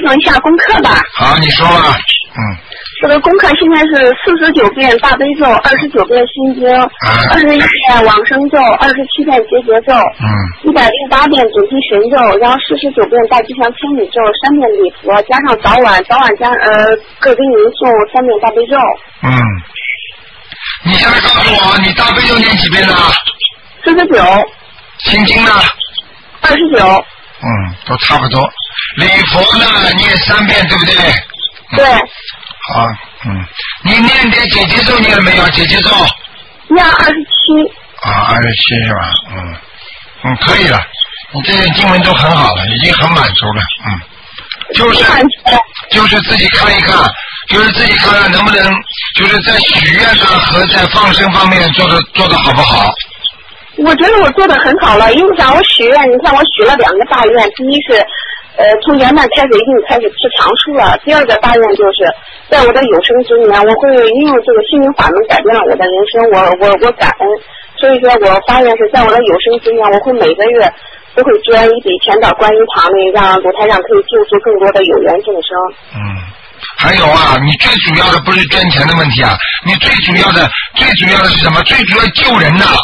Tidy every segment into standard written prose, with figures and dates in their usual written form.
讲一下功课吧。 好，你说吧。 这个功课现在是49遍大悲咒，29遍心经，21遍往生咒，27遍结节咒，108遍准提神咒，然后49遍大吉祥天女咒，3遍礼佛，加上早晚加各给您诵3遍大悲咒。 你现在告诉我，你大悲咒念几遍呢 ？49。 心经呢 ？29。 都差不多。礼佛呢念3遍，对不对？ 对。 好，你念点姐姐咒念了没有？姐姐咒念27。 27是吧？可以了，你这些经文都很好了，已经很满足了。就是自己看一看，就是自己看看能不能，就是在许愿上和在放生方面做的好不好？ 我觉得我做的很好了，因为啥？我许愿，你看我许了2个大愿，第一是从元旦开始一定开始吃长素了，第2个大愿就是在我的有生之年，我会运用这个心灵法门改变了我的人生，我感恩，所以说我发愿是在我的有生之年，我会每个月都会捐一笔钱到观音堂里，让卢台长可以救助更多的有缘众生。 还有啊，你最主要的不是捐钱的问题啊，你最主要的是什么？最主要救人呐。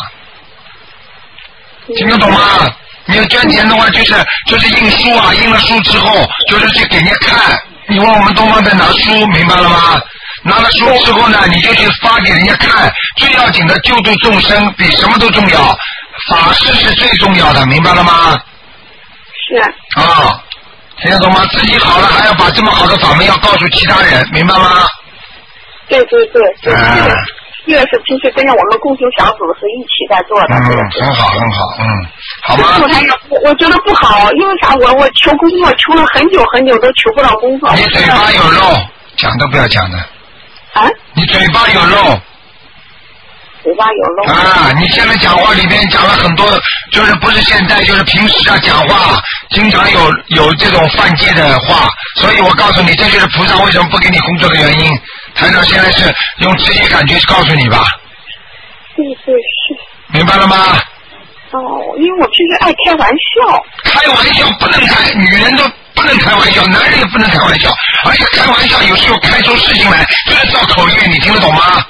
听得懂吗？你要捐钱的话，就是印书啊，印了书之后，就是去给人家看。你问我们东方在拿书，明白了吗？拿了书之后呢，你就去发给人家看。最要紧的救度众生比什么都重要，法事是最重要的，明白了吗？ 是。 听得懂吗？自己好了，还要把这么好的法门要告诉其他人，明白吗？ 对。这个是平时跟着我们共修小组是一起在做的。 很好，好吧。 我觉得不好，因为啥？我求工作求了很久都求不到工作。 你嘴巴有肉，讲都不要讲的。你嘴巴有肉。 嘴巴有肉。 你现在讲话里面讲了很多，就是不是现在，就是平时讲话，经常有这种犯戒的话，所以我告诉你，这就是菩萨为什么不给你工作的原因。台长现在是用直接感觉告诉你吧。 对是。 明白了吗？ 因为我平时爱开玩笑。 开玩笑不能开，女人都不能开玩笑，男人也不能开玩笑，而且开玩笑有时候开出事情来，就是造口业，你听得懂吗？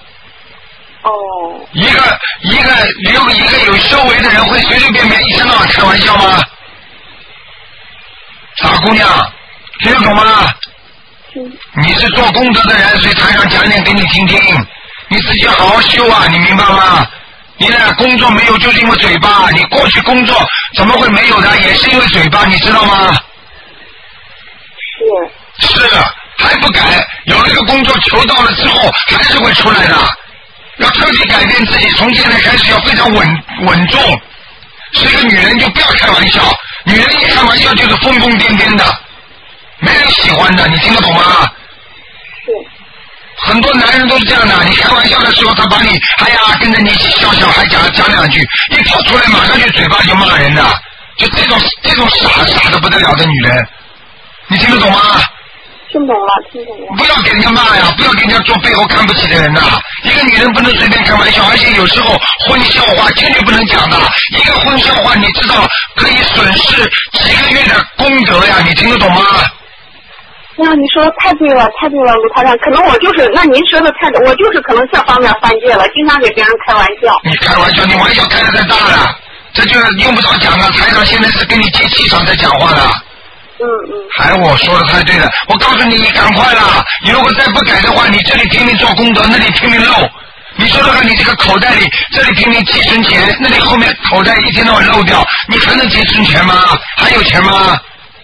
一个有修为的人会随随便便一天到晚开玩笑吗？傻姑娘，听得懂吗？你是做功德的人，所以台上讲点给你听听，你自己要好好修啊，你明白吗？你的工作没有就是因为嘴巴，你过去工作怎么会没有的？也是因为嘴巴，你知道吗？是，还不改，有了一个工作求到了之后还是会出来的，要彻底改变自己，从现在开始要非常稳重。是一个女人就不要开玩笑，女人一开玩笑就是疯疯癫癫的，没人喜欢的，你听得懂吗？很多男人都是这样的，你开玩笑的时候他把你跟着你一起笑，还讲2句，一跑出来马上就嘴巴就骂人的，就这种傻的不得了的女人，你听得懂吗？ 听懂了。 不要给人家骂呀，不要给人家做背后看不起的人呐。一个女人不能随便开玩笑，而且有时候荤笑话坚决不能讲的。一个荤笑话，你知道可以损失几个月的功德呀，你听得懂吗？ 你说的太对了，卢台长，可能我就是，那您说的太对，我就是可能这方面犯戒了，经常给别人开玩笑。你开玩笑， 你玩笑开得太大了，这就用不着讲了。台长现在是跟你接气场在讲话的。还我说的太对了，我告诉你，你赶快啦！你如果再不改的话，你这里拼命做功德，那里拼命漏。你说的话，你这个口袋里这里拼命积存钱，那里后面口袋一天到晚漏掉，你还能积存钱吗？还有钱吗？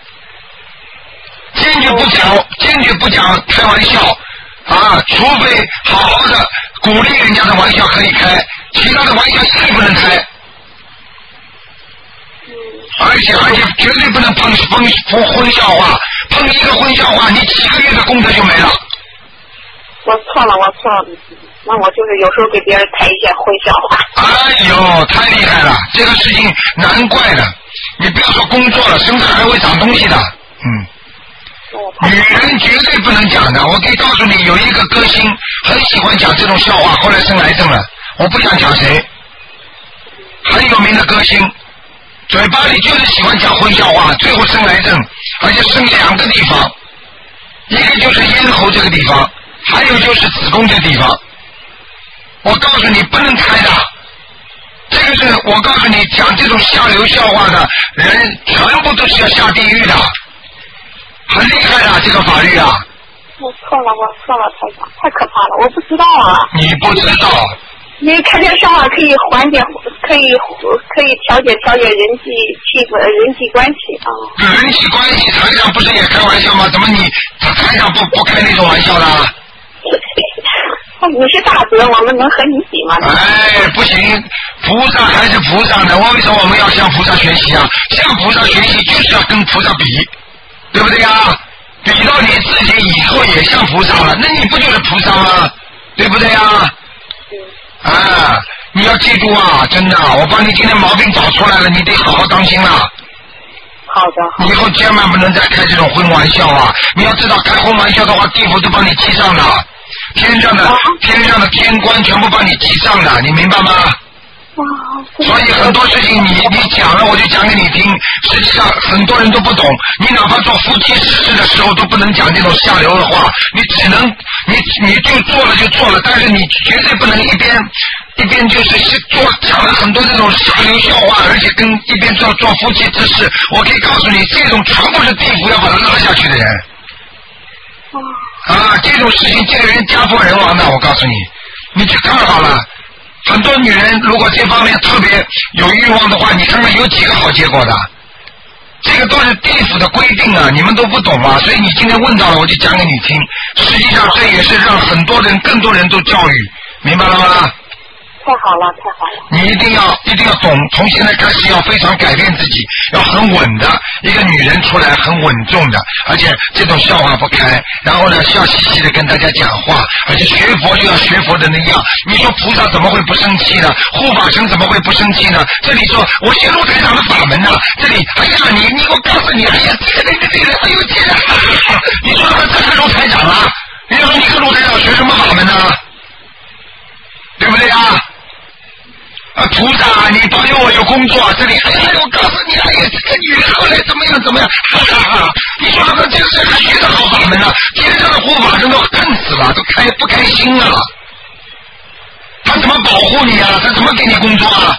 坚决不讲开玩笑除非好好的鼓励人家的玩笑可以开，其他的玩笑一律不能开。而且绝对不能碰荤笑话，碰一个荤笑话，你几个月的功德就没了。 我错了，那我就是有时候给别人开一些荤笑话。 哎呦，太厉害了，这个事情难怪了。你不要说工作了，身上还会长东西的。女人绝对不能讲的，我可以告诉你，有一个歌星很喜欢讲这种笑话，后来生癌症了，我不想讲谁，很有名的歌星， 嘴巴里就是喜欢讲荤笑话，最后生癌症，而且生2个地方，一个就是咽喉这个地方，还有就是子宫这个地方。我告诉你不能开的，这个是我告诉你，讲这种下流笑话的人全部都是要下地狱的，很厉害的这个法律啊。 我错了，台长，太可怕了，我不知道啊。 你不知道？ 因为开这个笑话可以缓解，可以调节人际气氛、人际关系啊。 人际关系，台长不是也开玩笑吗？怎么你台长不开那种玩笑的？ 你是大德，我们能和你比吗？ 哎，不行，菩萨还是菩萨的。为什么我们要向菩萨学习啊？向菩萨学习就是要跟菩萨比，对不对呀？比到你自己以后也像菩萨了，那你不就是菩萨吗？对不对呀？啊，你要记住啊，真的，我帮你今天毛病找出来了，你得好好当心了。 好的。 以后千万不能再开这种荤玩笑啊！你要知道，开荤玩笑的话，地府都帮你记上了，天上的天官全部帮你记上了，你明白吗？所以很多事情你讲了，我就讲给你听。实际上很多人都不懂，你哪怕做夫妻实事的时候都不能讲这种下流的话，你只能你就做了就做了，但是你绝对不能一边就是讲了很多这种下流笑话，而且跟一边做夫妻之事。我可以告诉你，这种全部是地府要把他拉下去的人。啊，这种事情这个人家破人亡的，我告诉你，你去看好了。很多女人如果这方面特别有欲望的话，你看看有几个好结果的？这个都是地府的规定啊，你们都不懂啊，所以你今天问到了，我就讲给你听。实际上这也是让很多人、更多人都教育，明白了吗？ 太好了，太好了！ 你一定要懂，从现在开始要非常改变自己，要很稳的一个女人出来，很稳重的，而且这种笑话不开，然后呢笑嘻嘻的跟大家讲话，而且学佛就要学佛的那样。你说菩萨怎么会不生气呢？护法神怎么会不生气呢？这里说我学陆台长的法门呢，这里哎呀你我告诉你，哎呀这个哎呦天啊！你说他真是陆台长啊？你说你跟陆台长学什么法门呢？对不对啊？菩萨，你保佑我有工作，这里哎呀，我告诉你，哎呀，这个女人后来怎么样，哈哈哈！你说他这是还学的好法门呢？天上的护法神都恨死了，都不开心了。他怎么保护你啊？他怎么给你工作啊？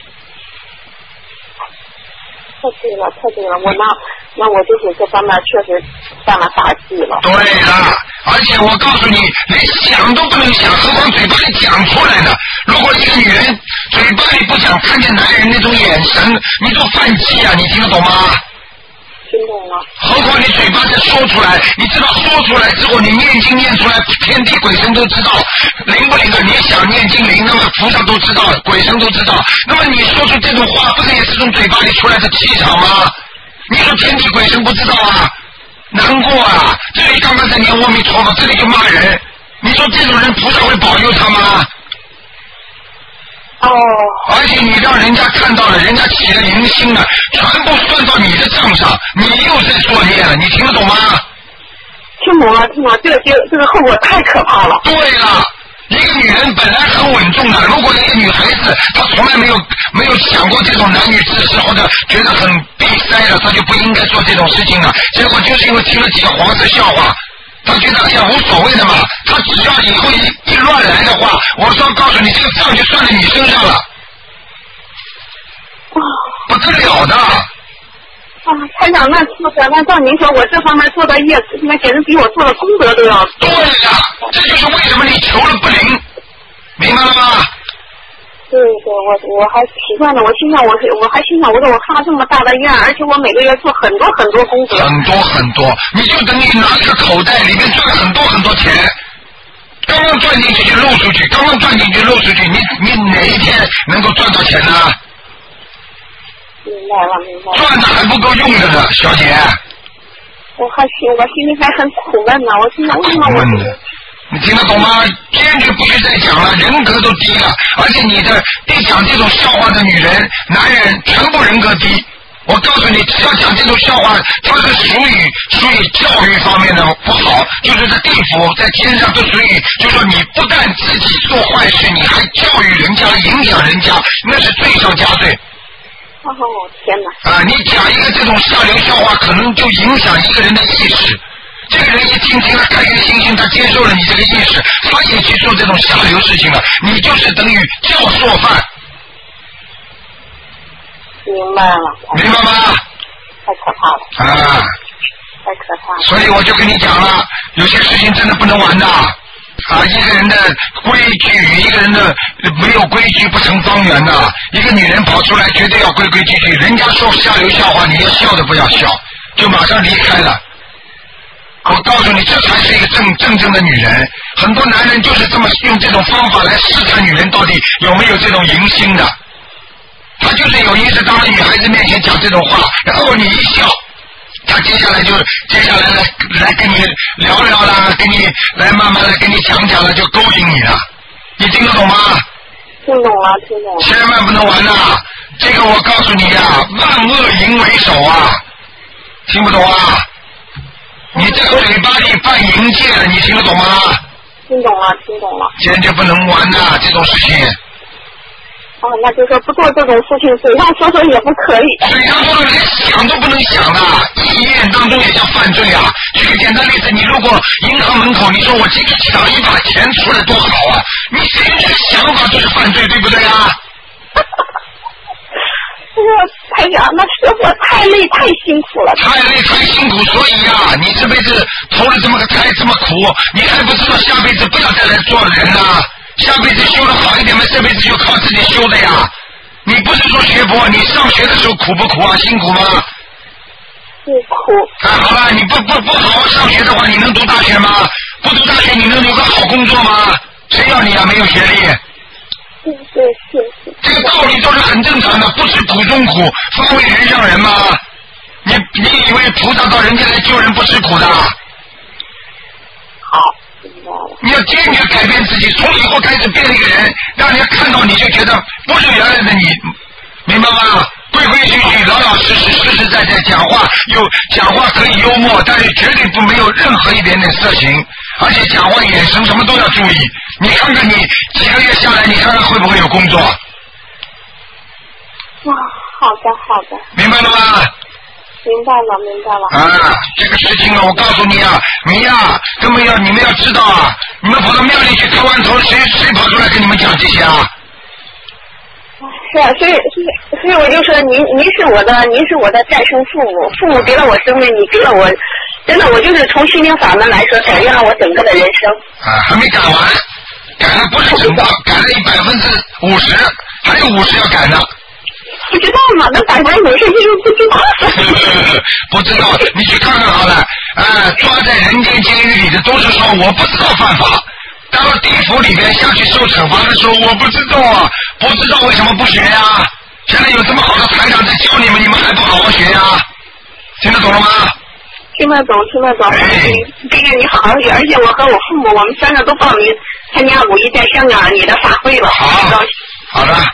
太对了，那我就是这方面确实犯了大忌了。 对了，而且我告诉你，连想都不能想，何况嘴巴里讲出来的。如果一个女人嘴巴里不讲，看见男人那种眼神，你都犯忌啊！你听得懂吗？ 听懂了。 何况你嘴巴再说出来，你知道说出来之后，你念经念出来，天地鬼神都知道灵不灵的。你想念经灵，那么菩萨都知道，鬼神都知道。那么你说出这种话，不是也是从嘴巴里出来的气场吗？你说天地鬼神不知道啊？难过啊！这里刚刚在念阿弥陀佛，这里就骂人。你说这种人菩萨会保佑他吗？而且你让人家看到了，人家起了淫心了，全部算到你的账上，你又在作孽了，你听得懂吗？ 听懂了，这个后果太可怕了。 对了，一个女人本来很稳重的，如果一个女孩子她从来没有想过这种男女之事，或者觉得很闭塞了，她就不应该做这种事情了。结果就是因为听了几个黄色笑话，他觉得哎呀无所谓的嘛，他只要以后一乱来的话，我说告诉你，这个账就算在你身上了，不得了的。 台长，那照您说，我这方面做的业，那简直比我做的功德都要。 对呀，这就是为什么你求了不灵，明白了吗？ 对，我还习惯了，我还心想，我说我发这么大的愿，而且我每个月做很多很多功德。很多，你就等于拿个口袋里面赚很多很多钱，刚刚赚进去就漏出去，你哪一天能够赚到钱呢？ 明白了。 赚的还不够用的呢，小姐。 我心里还很苦闷呢，我心想为什么我。 你听得懂吗？坚决不许再讲了，人格都低了，而且你讲这种笑话的女人、男人全部人格低。我告诉你，只要讲这种笑话，它是属于教育方面的不好，就是在地府、在天上都属于，就说你不但自己做坏事，你还教育人家、影响人家，那是罪上加罪。 哦天哪！ 啊，你讲一个这种下流笑话，可能就影响一个人的意识。这个人一听他开开心心，他接受了你这个意识，他也去做这种下流事情了，你就是等于教唆犯。 明白了。 明白吗？ 太可怕了。 啊。 太可怕了。 所以我就跟你讲了，有些事情真的不能玩的。啊，一个人的规矩与一个人的没有规矩不成方圆的。一个女人跑出来绝对要规规矩矩，人家说下流笑话，你要笑的不要笑，就马上离开了。我告诉你，这才是一个真正的女人。很多男人就是这么用这种方法来试探女人到底有没有这种淫心的。他就是有意识当着女孩子面前讲这种话，然后你一笑。他接下来来跟你聊聊啦，跟你来慢慢的跟你讲了，就勾引你了。你听得懂吗？ 听懂了，听懂了。 千万不能玩呐！这个我告诉你啊，万恶淫为首啊！听不懂啊？你这个嘴巴里犯淫戒了，你听得懂吗？ 听懂了，听懂了。 坚决不能玩呐，这种事情。 哦，那就说不做这种事情，嘴上说说也不可以。 嘴上说说连想都不能想的，意念当中也叫犯罪啊。举个简单例子，你如果银行门口你说我进去抢一把钱出来多好啊，你谁的想法就是犯罪，对不对啊？ 太阳，那生活太累太辛苦了。 太累太辛苦，所以啊，你这辈子投了这么个胎这么苦，你还不知道下辈子不要再来做人啊。下辈子修得好一点嘛，这辈子就靠自己修的呀。你不是说学佛，你上学的时候苦不苦啊？辛苦吗？ 不苦。 啊，好了，你不好好上学的话，你能读大学吗？不读大学，你能有个好工作吗？谁要你啊？没有学历。 是。 这个道理都是很正常的，不吃苦中苦，方为人上人吗？你以为菩萨到人间来救人不吃苦的？ 好。 你要坚决改变自己，从以后开始变一个人，让人家看到你就觉得不是原来的你，明白吗？规规矩矩、老老实实、实实在在讲话，讲话可以幽默，但是绝对不没有任何一点点色情，而且讲话眼神什么都要注意。你看看你几个月下来，你看看会不会有工作？ 哇，好的。 明白了吗？ 明白了。 啊，这个事情啊，我告诉你啊，你们要知道啊，你们跑到庙里去磕完头，谁跑出来跟你们讲这些啊？ 是啊，所以我就说您是我的再生父母，父母给了我生命，你给了我，真的我就是从心灵法门来说，改变了我整个的人生。 啊，还没改完，改了不是整个，改了50%，还有50%要改呢。 不知道嘛？那50%你又不知道。 不知道，你去看看好了。抓在人间监狱里的都是说我不知道犯法，到了地府里边下去受惩罚的时候，我不知道啊，不知道为什么不学呀？现在有这么好的台长在教你们，你们还不好好学呀？听得懂了吗？ 听得懂。这个你好好学，而且我和我父母，我们3个都报名参加5.1在香港你的法会了。 好的。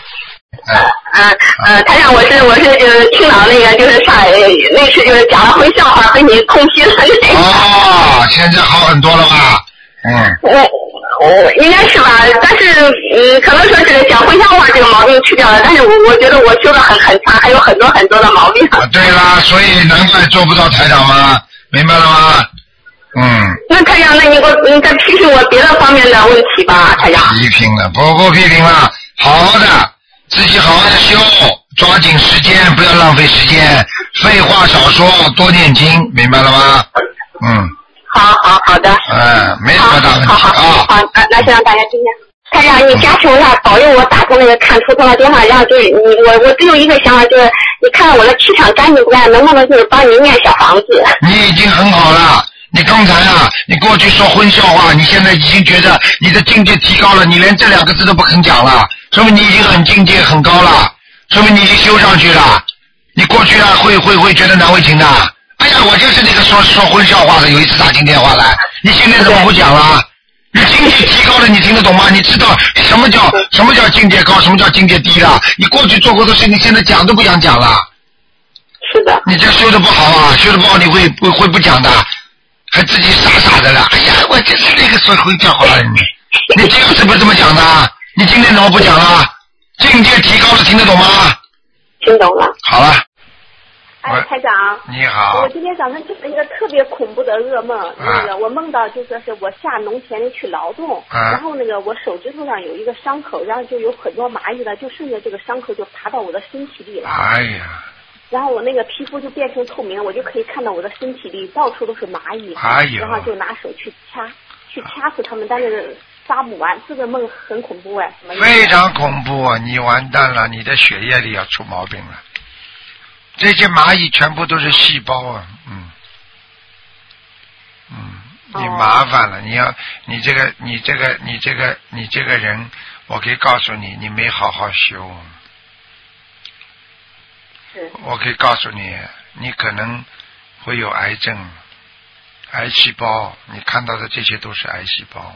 台长，我是青岛那个，就是上那次就是讲了回笑话和你空心的那个。 哦，现在好很多了吧？ 我应该是吧，但是可能说这个讲回笑话这个毛病去掉了，但是我觉得我修得很差，还有很多的毛病。 对啦，所以难怪做不到台长吗？明白了吗？ 那台长，那你再批评我别的方面的问题吧，台长。 批评了，不批评了，好的。自己好好的修，抓紧时间，不要浪费时间，废话少说，多念经，明白了吗？ 好的。 没什么大问题啊。 好，那希望大家今天，台长你加持我一下，保佑我打通那个看图腾的电话，然后就是我只有一个想法，就是你看看我的气场干净不干，能不能就是帮你念小房子？你已经很好了。你刚才啊，你过去说荤笑话，你现在已经觉得你的境界提高了，你连这2个字都不肯讲了，说明你已经很境界很高了，说明你已经修上去了。你过去啊会觉得难为情的。哎呀，我就是那个说荤笑话的，有一次打进电话来，你现在怎么不讲了？你境界提高了，你听得懂吗？你知道什么叫境界高，什么叫境界低了？你过去做过的事，你现在讲都不想讲了。 是的。 你这修得不好啊，修得不好你会不讲的。还自己傻傻的了，哎呀，我就是那个说会讲好了，你这个是不是这么讲的？你今天怎么不讲了？境界提高了，听得懂吗？ 听懂了。 好了。 哎，台长， 你好。 我今天早上做了一个特别恐怖的噩梦，我梦到就说是我下农田里去劳动，然后我手指头上有一个伤口，然后就有很多蚂蚁了，就顺着这个伤口就爬到我的身体里了。 哎呀！ 然后我那个皮肤就变成透明，我就可以看到我的身体里到处都是蚂蚁，然后就拿手去掐死它们，但是杀不完。这个梦很恐怖哎。 非常恐怖啊！你完蛋了，你的血液里要出毛病了。这些蚂蚁全部都是细胞啊，你麻烦了，你这个人，我可以告诉你，你没好好修。我可以告诉你，你可能会有癌症、癌细胞，你看到的这些都是癌细胞。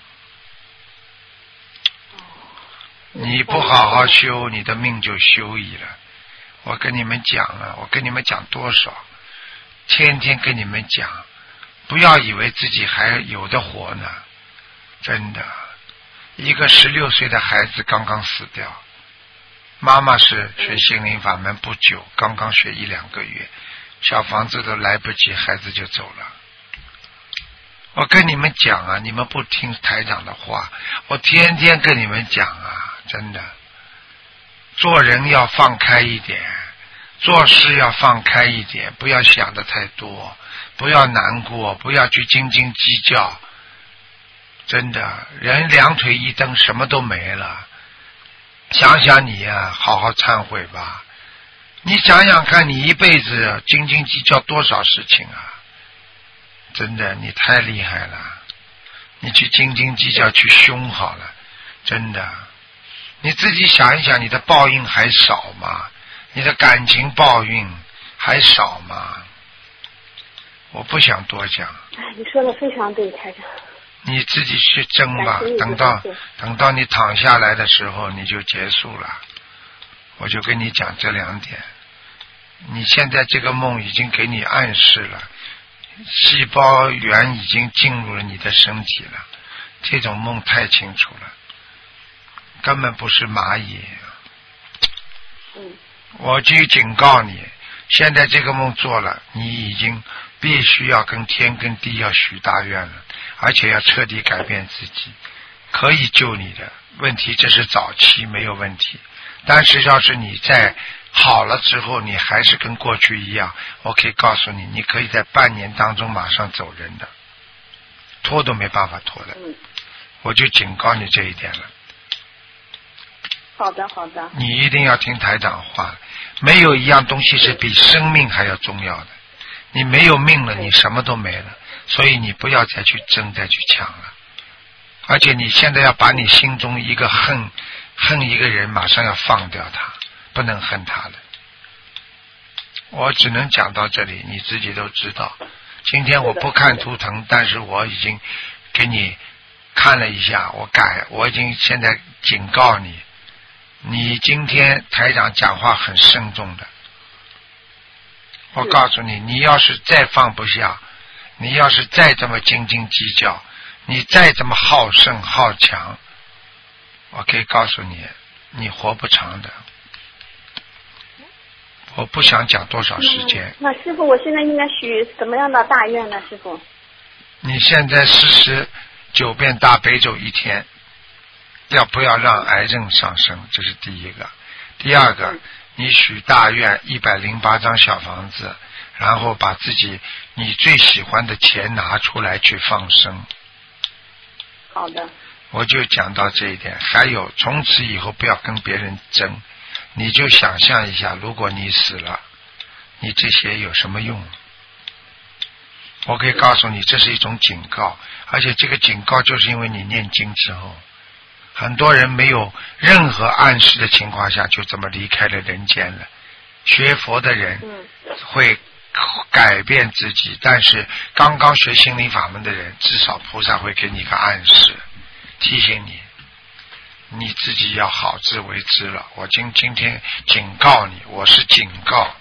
你不好好修，你的命就休矣了。我跟你们讲了，我跟你们讲多少，天天跟你们讲，不要以为自己还有的活呢，真的。一个16岁的孩子刚刚死掉，妈妈是学心灵法门不久，刚刚学1-2个月，小房子都来不及，孩子就走了。我跟你们讲啊，你们不听台长的话，我天天跟你们讲啊，真的。做人要放开一点，做事要放开一点，不要想的太多，不要难过，不要去斤斤计较。真的，人2腿一蹬，什么都没了。想想你呀，好好忏悔吧。你想想看，你一辈子斤斤计较多少事情啊！真的，你太厉害了。你去斤斤计较，去凶好了，真的。你自己想一想，你的报应还少吗？你的感情报应还少吗？我不想多讲。 你说的非常对，台长。 你自己去争吧，等到你躺下来的时候，你就结束了。我就跟你讲这2点。你现在这个梦已经给你暗示了，细胞源已经进入了你的身体了，这种梦太清楚了。根本不是蚂蚁。我就警告你，现在这个梦做了，你已经必须要跟天跟地要许大愿了，而且要彻底改变自己。可以救你的问题，这是早期没有问题，但是要是你在好了之后，你还是跟过去一样，我可以告诉你，你可以在半年当中马上走人的，拖都没办法拖的。我就警告你这一点了。 好的好的。 你一定要听台长话，没有一样东西是比生命还要重要的。你没有命了，你什么都没了，所以你不要再去争再去抢了。而且你现在要把你心中一个恨一个人，马上要放掉他，不能恨他了。我只能讲到这里，你自己都知道。今天我不看图腾，但是我已经给你看了一下，我已经现在警告你，你今天台长讲话很慎重的。我告诉你，你要是再放不下，你要是再这么斤斤计较，你再这么好胜好强，我可以告诉你，你活不长的。我不想讲多少时间。 那师父，我现在应该许什么样的大愿呢？师父， 你现在49遍大悲咒一天，不要让癌症上升，这是第一个。第二个，你许大愿108张小房子，然后把自己你最喜欢的钱拿出来去放生。 好的。 我就讲到这一点。还有，从此以后不要跟别人争，你就想象一下，如果你死了，你这些有什么用？我可以告诉你，这是一种警告，而且这个警告就是因为你念经之后，很多人没有任何暗示的情况下就这么离开了人间了。学佛的人会改变自己，但是刚刚学心灵法门的人，至少菩萨会给你一个暗示，提醒你，你自己要好自为之了。我今天警告你，我是警告。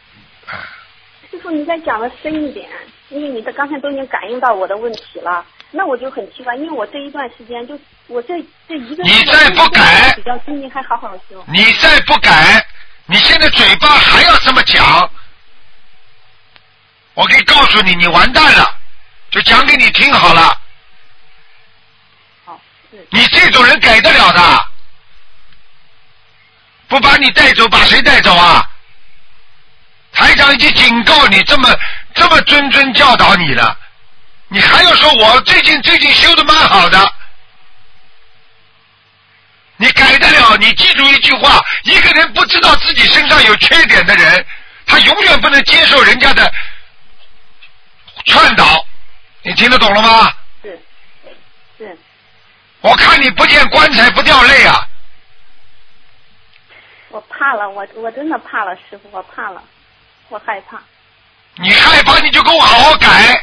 师父，你再讲的深一点，因为你刚才都已经感应到我的问题了。 那我就很奇怪，因为我这一段时间就我这一个你再不改， 比较精进还好好修。 你再不改，你现在嘴巴还要这么讲，我可以告诉你，你完蛋了，就讲给你听好了。 好，是。 你这种人改得了的，不把你带走，把谁带走啊？台长已经警告你，这么谆教导你了。你还要说我最近修得蛮好的，你改得了？你记住一句话，一个人不知道自己身上有缺点的人，他永远不能接受人家的劝导。你听得懂了吗？ 是。 我看你不见棺材不掉泪啊！ 我怕了，我真的怕了，师傅，我怕了，我害怕。 你害怕你就给我好好改。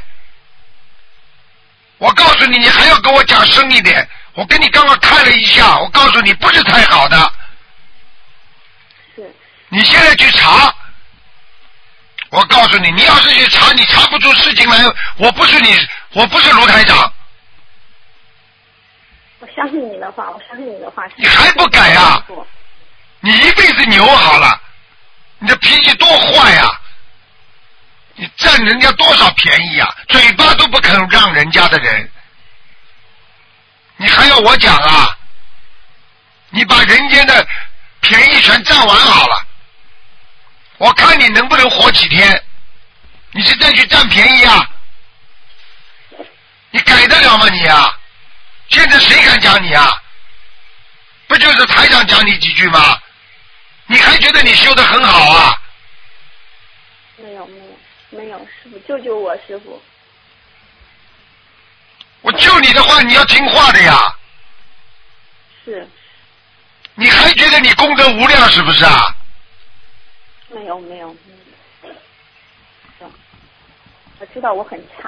我告诉你，你还要跟我讲深一点。我跟你刚刚看了一下，我告诉你不是太好的。 是。 你现在去查，我告诉你，你要是去查，你查不出事情来，我不是卢台长。 我相信你的话， 你还不改啊？你一辈子牛好了，你这脾气多坏呀！你占人家多少便宜啊？嘴巴都不肯让人家的人，你还要我讲啊？你把人间的便宜全占完好了，我看你能不能活几天？你是再去占便宜啊？你改得了吗你啊？现在谁敢讲你啊？不就是台长讲你几句吗？你还觉得你修得很好啊？ 没有，师傅救救我，师傅！ 我救你的话，你要听话的呀。 是。 你还觉得你功德无量是不是啊？ 没有。我知道我很差。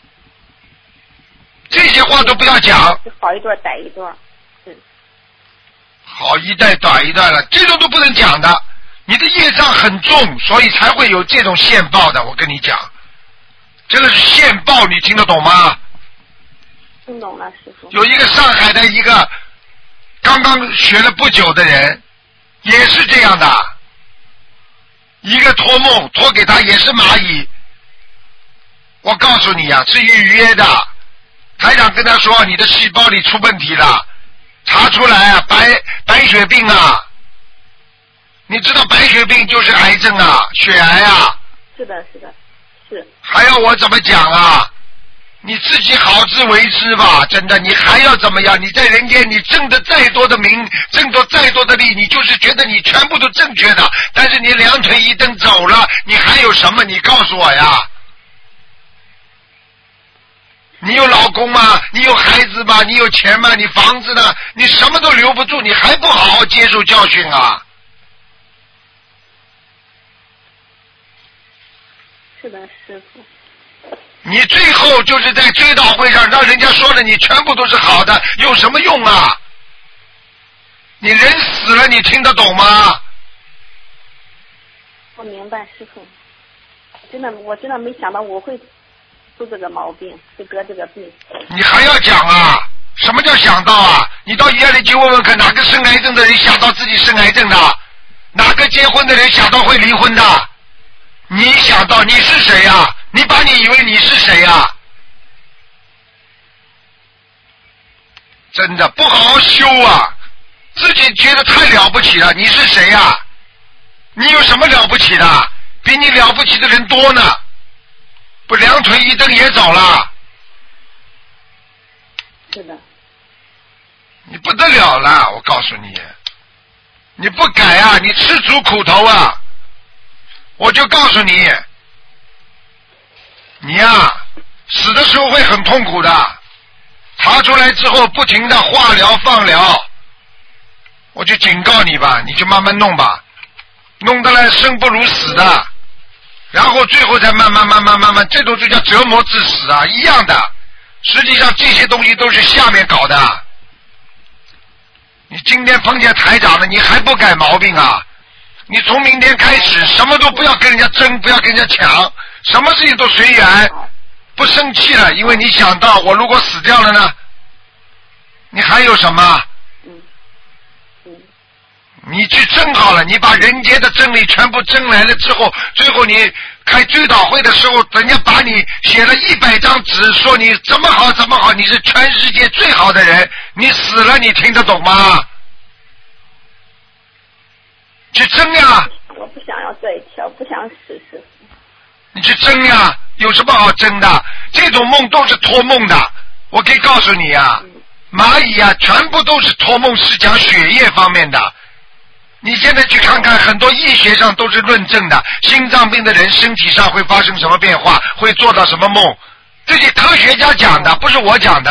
这些话都不要讲。 好一段歹一段。是。 好一代短一代了，这种都不能讲的。你的业障很重，所以才会有这种现报的。我跟你讲，这个是现报，你听得懂吗？ 听懂了，师傅。 有一个上海的一个刚刚学了不久的人，也是这样的，一个托梦托给他也是蚂蚁。我告诉你啊，是预约的。台长跟他说，你的细胞里出问题了，查出来啊，白血病啊。你知道白血病就是癌症啊，血癌啊。 是的。是。 还要我怎么讲啊？你自己好自为之吧，真的，你还要怎么样？你在人间，你挣得再多的名，挣得再多的利，你就是觉得你全部都正确的，但是你两腿一蹬走了，你还有什么？你告诉我呀。你有老公吗？你有孩子吗？你有钱吗？你房子呢？你什么都留不住，你还不好好接受教训啊？ 是的，师傅。 你最后就是在追悼会上让人家说的你全部都是好的，有什么用啊？你人死了，你听得懂吗？ 我明白，师傅。我真的没想到我会出这个毛病，会得这个病。 你还要讲啊？什么叫想到啊？你到医院里去问问看，哪个生癌症的人想到自己生癌症的？哪个结婚的人想到会离婚的？你想到你是谁啊？你把你以为你是谁啊？真的不好好修啊，自己觉得太了不起了。你是谁啊？你有什么了不起的？比你了不起的人多呢，不两腿一蹬也走了。 是的。 你不得了了，我告诉你，你不改啊，你吃足苦头啊！我就告诉你，你呀，死的时候会很痛苦的，查出来之后不停的化疗放疗，我就警告你吧，你就慢慢弄吧，弄得来生不如死的，然后最后再慢慢，这种就叫折磨致死啊，一样的。实际上这些东西都是下面搞的。你今天碰见台长了，你还不改毛病啊？你从明天开始什么都不要跟人家争，不要跟人家抢，什么事情都随缘， 不生气了，因为你想到我如果死掉了呢，你还有什么？你去争好了，你把人间的真理全部争来了之后，最后你开追悼会的时候，人家把你写了100张纸，说你怎么好怎么好，你是全世界最好的人，你死了你听得懂吗？去争呀！ 我不想要在一起，我不想死。 你去争呀，有什么好争的？这种梦都是托梦的，我可以告诉你啊，蚂蚁啊，全部都是托梦，是讲血液方面的。你现在去看看，很多医学上都是论证的，心脏病的人身体上会发生什么变化，会做到什么梦，这些科学家讲的，不是我讲的。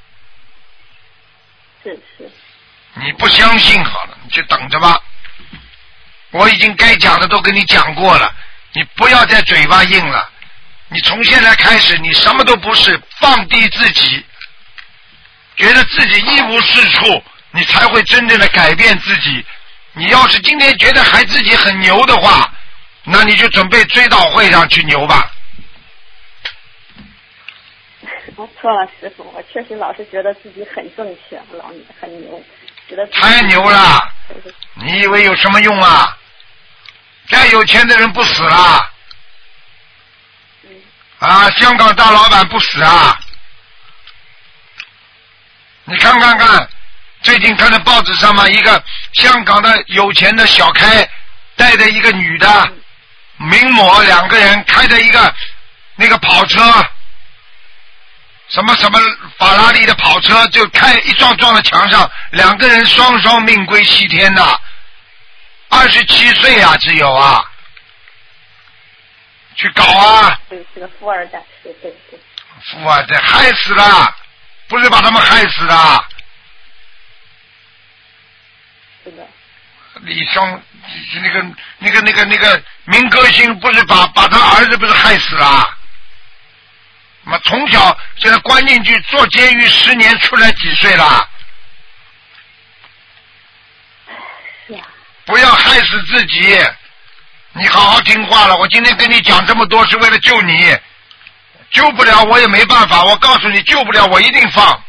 是。 你不相信好了，你就等着吧。我已经该讲的都跟你讲过了，你不要再嘴巴硬了。你从现在开始，你什么都不是，放低自己，觉得自己一无是处，你才会真正的改变自己。你要是今天觉得还自己很牛的话，那你就准备追悼会上去牛吧。 我错了，师傅，我确实老是觉得自己很正确，很牛，觉得太牛了！你以为有什么用啊？再有钱的人不死啦？啊，香港大老板不死啊？你看看。最近看到报纸上嘛，一个香港的有钱的小开带着一个女的名模，两个人开着一个那个跑车，什么法拉利的跑车，就开一撞在墙上，两个人双双命归西天呐！27岁啊，只有啊，去搞啊！ 对，是个富二代，对。 富二代害死了，不是把他们害死的。李双那个民歌星不是把他儿子不是害死了？那从小现在关进去坐监狱10年，出来几岁了？ 是啊。 不要害死自己，你好好听话了。我今天跟你讲这么多是为了救你，救不了我也没办法。我告诉你，救不了我一定放。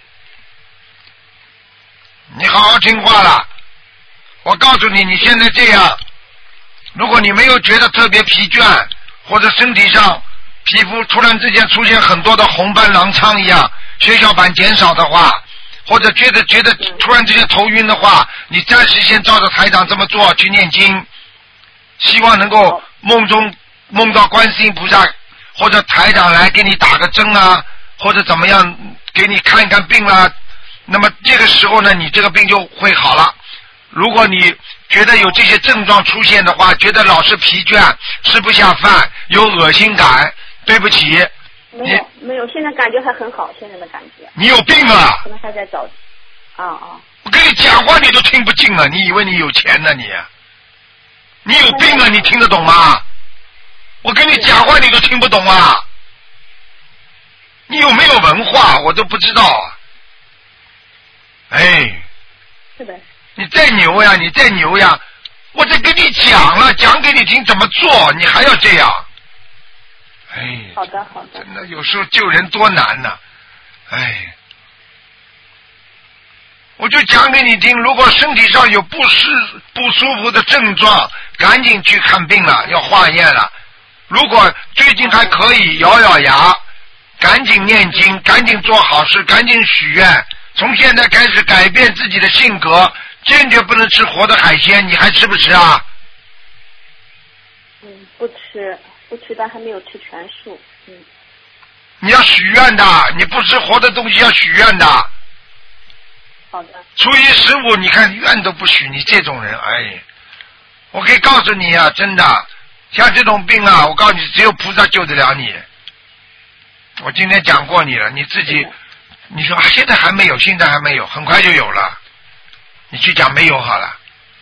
你好好听话了。我告诉你，你现在这样，如果你没有觉得特别疲倦，或者身体上皮肤突然之间出现很多的红斑狼疮一样，血小板减少的话，或者觉得突然之间头晕的话，你暂时先照着台长这么做去念经，希望能够梦到观世音菩萨或者台长来给你打个针啊，或者怎么样给你看一看病啦。那么这个时候呢，你这个病就会好了。如果你觉得有这些症状出现的话，觉得老是疲倦，吃不下饭，有恶心感，对不起。 没有，现在感觉还很好，现在的感觉。 你有病啊！ 可能还在找。 我跟你讲话你都听不进了，你以为你有钱呢你？你有病啊！你听得懂吗？我跟你讲话你都听不懂啊！你有没有文化我都不知道啊！哎。 是的。 你再牛呀，你再牛呀！我在跟你讲了，讲给你听怎么做，你还要这样？哎， 好的。 真的有时候救人多难呐！哎，我就讲给你听，如果身体上有不舒服的症状，赶紧去看病了，要化验了。如果最近还可以，咬牙，赶紧念经，赶紧做好事，赶紧许愿，从现在开始改变自己的性格。坚决不能吃活的海鲜，你还吃不吃啊？ 不吃，但还没有吃全素。 你要许愿的，你不吃活的东西要许愿的。 好的。 初一15，你看愿都不许，你这种人，哎，我可以告诉你啊，真的，像这种病啊，我告诉你，只有菩萨救得了你。我今天讲过你了，你自己，你说现在还没有，很快就有了。你去讲没有好了，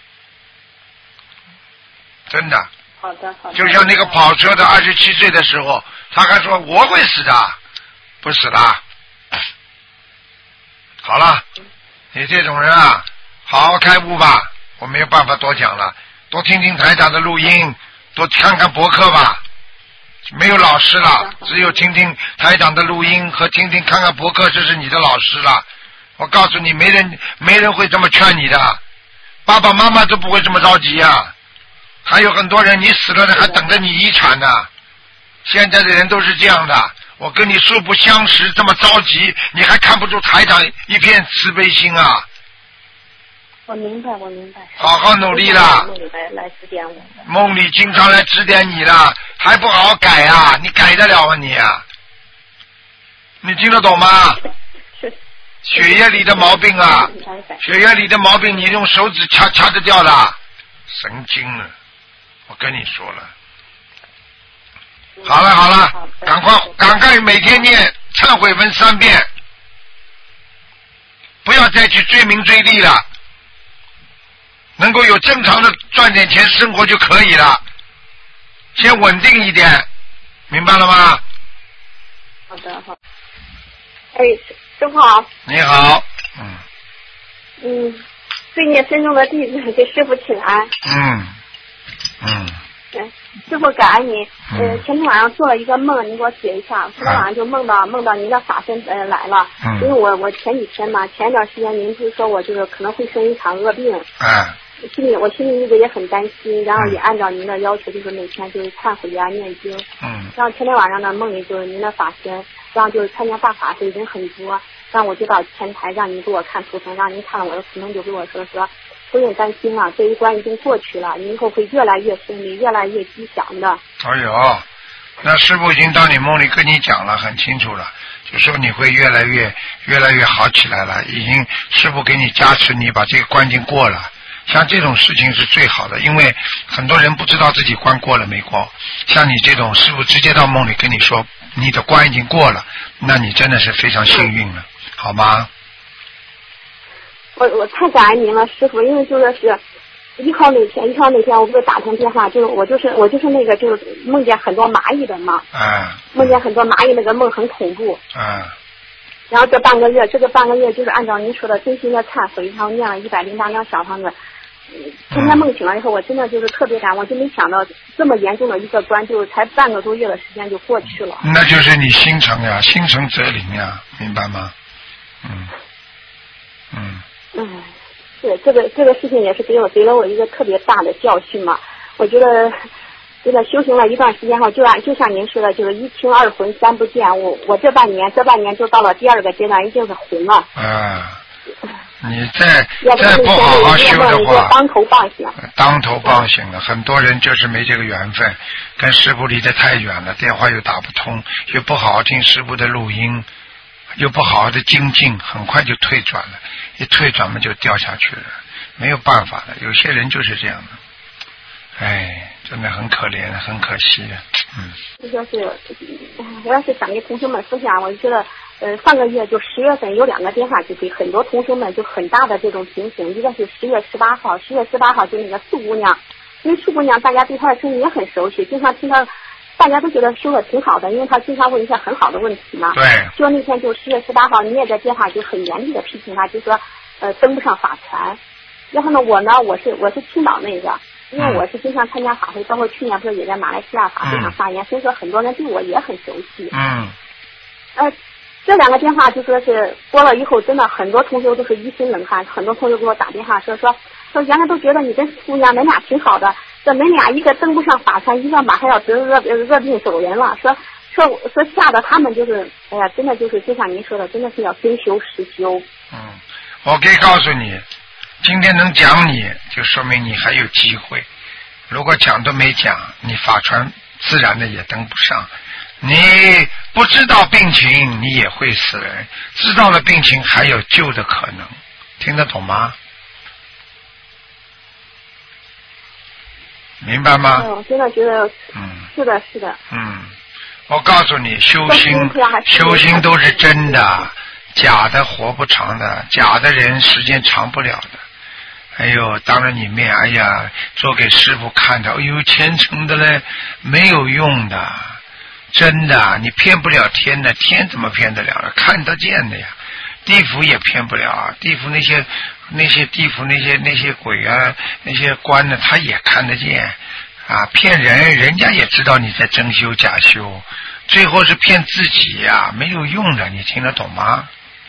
真的。 好的。 就像那个跑车的27岁的时候，他还说我会死的，不死的。好了，你这种人啊，好好开悟吧。我没有办法多讲了，多听听台长的录音，多看看博客吧。 没有老师了，只有听听台长的录音和听听看看博客，这是你的老师了。我告诉你，没人会这么劝你的，爸爸妈妈都不会这么着急呀。还有很多人，你死了还等着你遗产呢。现在的人都是这样的，我跟你素不相识，这么着急，你还看不出台长一片慈悲心啊？ 我明白。 好好努力啦！ 梦里来指点我。 梦里经常来指点你了，还不好好改啊？你改得了吗你啊？你听得懂吗？ 是。 血液里的毛病啊，血液里的毛病，你用手指掐得掉的，神经了！我跟你说了。好了，赶快每天念忏悔文3遍，不要再去追名追利了，能够有正常的赚点钱生活就可以了，先稳定一点，明白了吗？ 好的。哎，师傅好。 你好。 对你深重的弟子给师傅请安。师傅感恩你。前天晚上做了一个梦，你给我解一下。昨天晚上就梦到您的法身来了。因为我前几天嘛，前一段时间您不是说我这个可能会生一场恶病。我心里一直也很担心，然后也按照您的要求，就是每天就是忏悔啊、念经。然后前天晚上呢，梦里就是您的法身，然后就是参加大法会人很多，然后我就到前台让您给我看图腾，让您看了我的图腾，就跟我说不用担心了，这一关已经过去了，你以后会越来越顺利，越来越吉祥的。 哎呦，那师父已经到你梦里跟你讲了，很清楚了，就说你会越来越好起来了，已经师父给你加持，你把这个关已经过了。像这种事情是最好的，因为很多人不知道自己关过了没过。像你这种师父直接到梦里跟你说你的关已经过了，那你真的是非常幸运了，好吗？ 我太感恩您了，师傅，因为就说是1号那天我不是打通电话，就是我就是那个就是梦见很多蚂蚁的嘛。梦见很多蚂蚁，那个梦很恐怖。然后这个半个月就是按照您说的真心的忏悔，然后念了108张小房子。今天梦醒了以后，我真的就是特别感恩，我就没想到这么严重的一个关，就才半个多月的时间就过去了。 那就是你心诚呀，心诚则灵呀，明白吗？ 是这个事情也是给了我一个特别大的教训嘛。我觉得真的修行了一段时间后，就像您说的，就是一清二浑三不见。我这半年就到了第2个阶段，已经是浑了。 你再不好好修的话， 当头棒醒了。很多人就是没这个缘分，跟师父离得太远了，电话又打不通，又不好好听师父的录音，又不好好的精进，很快就退转了。一退转嘛就掉下去了，没有办法的。有些人就是这样的，真的很可怜，很可惜的。 我要是想给同学们分享，我就觉得上个月就10月份有2个电话机会，很多同学们就很大的这种警醒。一个是10月18号就那个素姑娘，因为素姑娘大家对她的声音也很熟悉，经常听她，大家都觉得说的挺好的，因为她经常问一些很好的问题嘛。 对。 就那天就10月18号，你也在电话就很严厉的批评她，就说登不上法船。然后呢，我是青岛那个，因为我是经常参加法会，包括去年不是也在马来西亚法会上发言，所以说很多人对我也很熟悉。这2个电话就说是拨了以后，真的很多同学都是一身冷汗，很多同学给我打电话说原来都觉得你跟姑娘恁俩挺好的，这恁俩一个登不上法船，一个马上要得恶病走人了，说吓得他们就是真的就是就像您说的，真的是要真修实修。 我可以告诉你，今天能讲你就说明你还有机会，如果讲都没讲，你法船自然的也登不上。你不知道病情你也会死人，知道了病情还有救的可能，听得懂吗？明白吗？ 我真的觉得是的。 我告诉你，修心都是真的，假的活不长的，假的人时间长不了的。当着你面，做给师父看的，虔诚的嘞，没有用的。真的，你骗不了天的，天怎么骗得了了？看得见的呀，地府也骗不了啊。地府那些地府那些鬼啊，那些官呢，他也看得见啊，骗人，人家也知道你在真修假修，最后是骗自己呀，没有用的，你听得懂吗？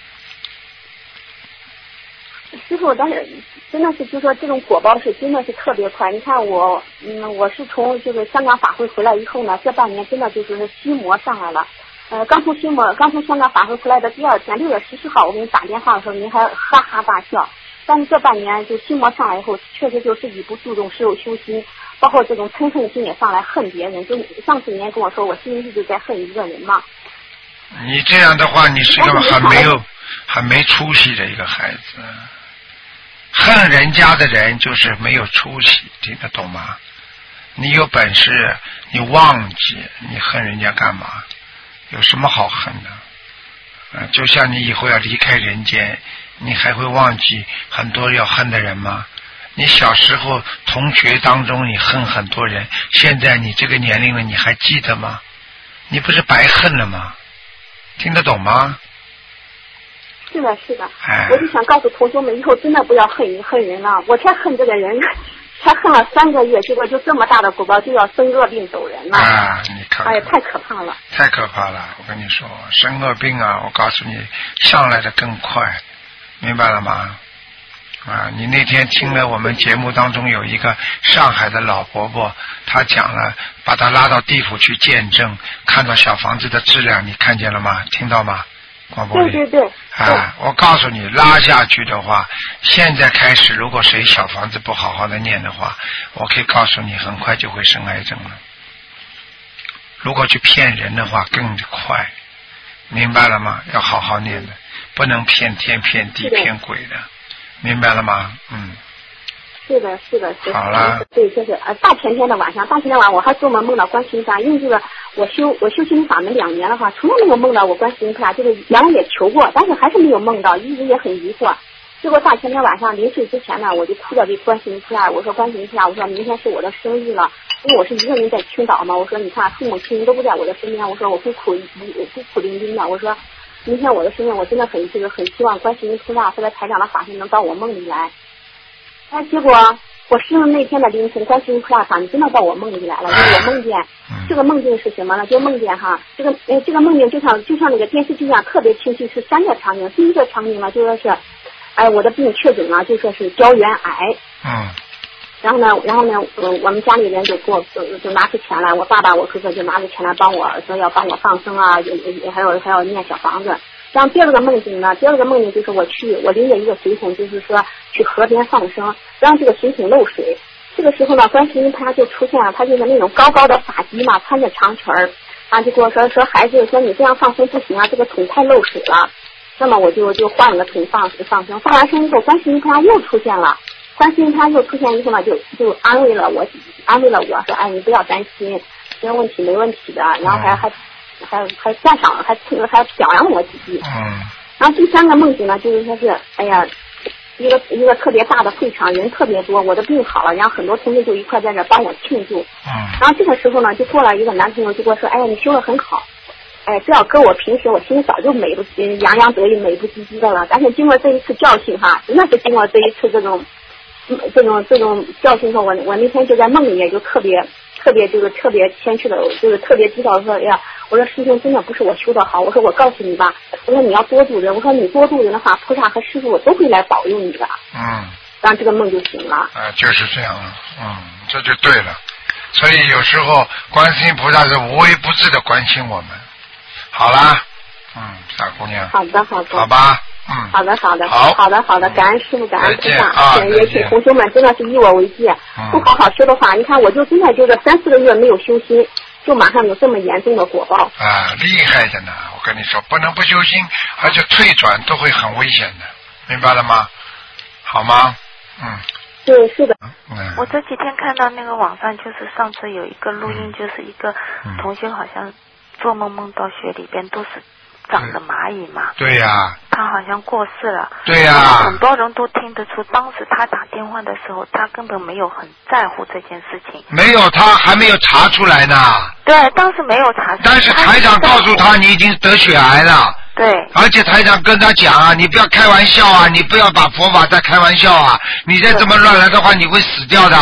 师傅，但是真的是就说这种果报是真的是特别快。你看我，我是从这个香港法会回来以后呢，这半年真的就是心魔上来了。刚从香港法会回来的第二天，6月14号，我给你打电话的时候，您还哈哈大笑。但是这半年就心魔上来以后，确实就自己不注重实有修心，包括这种嗔恨心也上来，恨别人。就上次您跟我说，我心里一直在恨一个人嘛。 你这样的话，你是个很没出息的一个孩子。恨人家的人就是没有出息，听得懂吗？你有本事，你忘记你恨人家干嘛？有什么好恨的？就像你以后要离开人间，你还会忘记很多要恨的人吗？你小时候同学当中你恨很多人，现在你这个年龄了，你还记得吗？你不是白恨了吗？听得懂吗？ 是的，是的，我就想告诉同学们，以后真的不要恨人了。我才恨这个人，才恨了3个月，结果就这么大的果报，就要生恶病走人了。 你看， 哎呀，太可怕了！ 太可怕了！我跟你说，生恶病啊，我告诉你，上来的更快，明白了吗？你那天听了我们节目当中有一个上海的老伯伯，他讲了，把他拉到地府去见证，看到小房子的质量，你看见了吗？听到吗？广播里。 对。 我告诉你，拉下去的话，现在开始，如果谁小房子不好好的念的话，我可以告诉你，很快就会生癌症了。如果去骗人的话，更快，明白了吗？要好好念的，不能骗天骗地骗鬼的，明白了吗？ 是的。 好了。 对，就是大前天的晚上我还做梦到观世音菩萨，因为这个我修心灵法门2年的话，从来没有梦到过观世音菩萨，这个原来也求过，但是还是没有梦到，一直也很疑惑。结果大前天晚上临睡之前呢，我就哭着给观世音菩萨，我说观世音菩萨，我说明天是我的生日了，因为我是一个人在青岛嘛，我说你看父母亲人都不在我的身边，我说我孤苦伶仃的，我说明天我的生日，我真的很希望观世音菩萨或者台长的法身能到我梦里来。结果我生日那天的凌晨，观世音菩萨法真的到我梦里来了。就是我梦见这个梦境是什么呢？就梦见这个梦境就像那个电视剧一样，特别清晰，是3个场景。第一个场景呢，就说是我的病确诊了，就说是胶原癌。然后呢，我们家里人就给我就拿出钱来，我爸爸我叔叔就拿出钱来帮我，说要帮我放生啊，还要念小房子。然后第二个梦境就是我拎着一个水桶，就是说去河边放生，让这个水桶漏水。这个时候呢，观世音菩萨就出现了，他就是那种高高的发髻嘛，穿着长裙儿，就跟我说孩子，说你这样放生不行啊，这个桶太漏水了。那么我就换了个桶放生，放完生以后，观世音菩萨又出现了。观世音菩萨又出现以后呢，就安慰了我，说你不要担心，这个问题没问题的，然后还赞赏，还表扬我几句。然后第3个梦境呢，就是说是一个特别大的会场，人特别多，我的病好了，然后很多同学就一块在这帮我庆祝。然后这个时候呢，就过来一个男朋友就跟我说，你修得很好，这要搁我平时，我心里早就洋洋得意、美不唧唧的了。但是经过这一次教训真的是经过这一次这种教训后，我那天就在梦里面就特别谦虚的，就是特别知道说，我说师兄真的不是我修得好，我说我告诉你吧，我说你要多度人，我说你多度人的话，菩萨和师傅都会来保佑你的。然后这个梦就醒了。 就是这样了。这就对了。所以有时候观世音菩萨是无微不至的关心我们。好啦，傻姑娘。好的。好吧。 好的，感恩师傅，感恩菩萨。也请同学们真的是以我为戒，不好好修的话，你看我就真的就是3-4个月没有修心，就马上有这么严重的果报。 厉害的呢！我跟你说，不能不修心，而且退转都会很危险的，明白了吗？好吗？ 对，是的。 我这几天看到那个网上，就是上次有一个录音，就是一个同学好像做梦梦到血里边都是长的蚂蚁嘛。 对呀。 他好像过世了。 对呀。 很多人都听得出，当时他打电话的时候，他根本没有很在乎这件事情。 没有，他还没有查出来呢。 对，当时没有查出来。 但是台长告诉他，你已经得血癌了。 对。 而且台长跟他讲啊，你不要开玩笑啊，你不要把佛法再开玩笑啊，你再这么乱来的话，你会死掉的。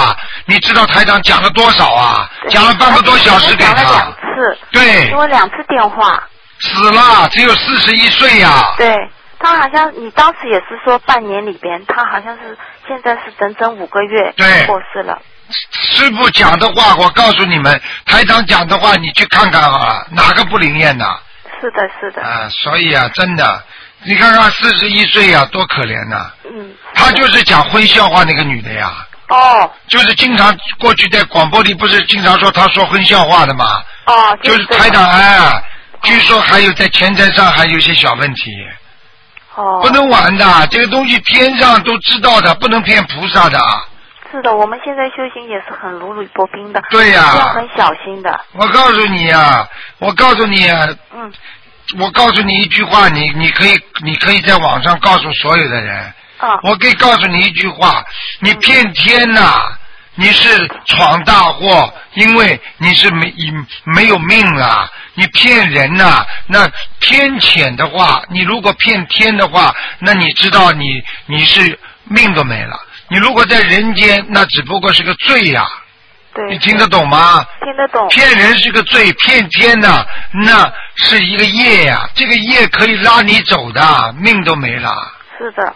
你知道台长讲了多少啊？讲了半个多小时给他。 讲了2次。 对。 给我2次电话。 死了，只有41岁呀。 对，他好像你当时也是说半年里边，他好像是现在是整整5个月过世了。 师父讲的话，我告诉你们，台长讲的话，你去看看好了，哪个不灵验呢？ 是的，是的。 啊，所以啊，真的，你看看41岁呀，多可怜呐。她就是讲荤笑话那个女的呀。 哦。 就是经常过去在广播里不是经常说她说荤笑话的嘛。 哦。 就是台长据说还有在钱财上还有一些小问题。 哦。 不能玩的，这个东西天上都知道的，不能骗菩萨的。 是的，我们现在修行也是很如履薄冰的。 对呀。 要很小心的。 我告诉你啊，我告诉你一句话，你可以在网上告诉所有的人。我可以告诉你一句话，你骗天呐，你是闯大祸，因为你是没有命啊。你骗人呐，那天谴的话，你如果骗天的话，那你知道你是命都没了。你如果在人间，那只不过是个罪呀。 对。 你听得懂吗？ 听得懂。 骗人是个罪，骗天呐，那是一个业呀。这个业可以拉你走的，命都没了。 是的。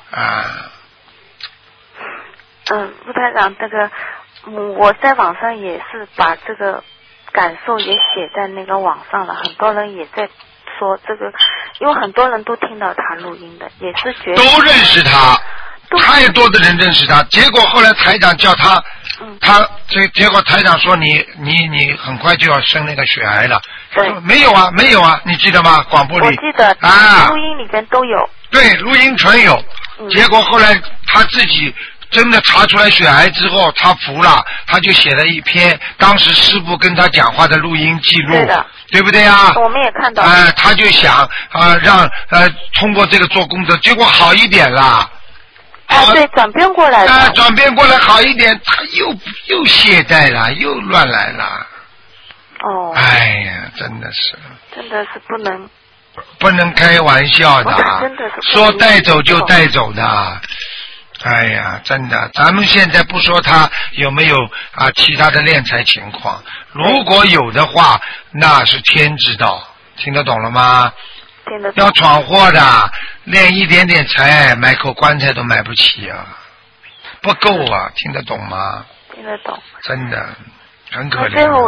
陆台长，这个我在网上也是把这个感受也写在那个网上了，很多人也在说这个，因为很多人都听到他录音的，也是觉得都认识他，太多的人认识他，结果后来台长叫他，结果台长说你很快就要生那个血癌了。 对。 没有啊，你记得吗？广播里。 我记得。录音里边都有。 对，录音全有。结果后来他自己真的查出来血癌之后，他服了，他就写了一篇当时师父跟他讲话的录音记录。 对的。 对不对啊？ 我们也看到。 他就想让通过这个做功德，结果好一点了。 对，转变过来了。 转变过来好一点，他又懈怠了，又乱来了。 哦。 哎呀，真的是不能开玩笑的。 真的是说带走就带走的。哎呀，真的，咱们现在不说他有没有其他的敛财情况，如果有的话，那是天知道，听得懂了吗？ 听得懂。 要闯祸的，敛一点点财，买口棺材都买不起啊，不够啊，听得懂吗？ 听得懂。 真的，很可怜。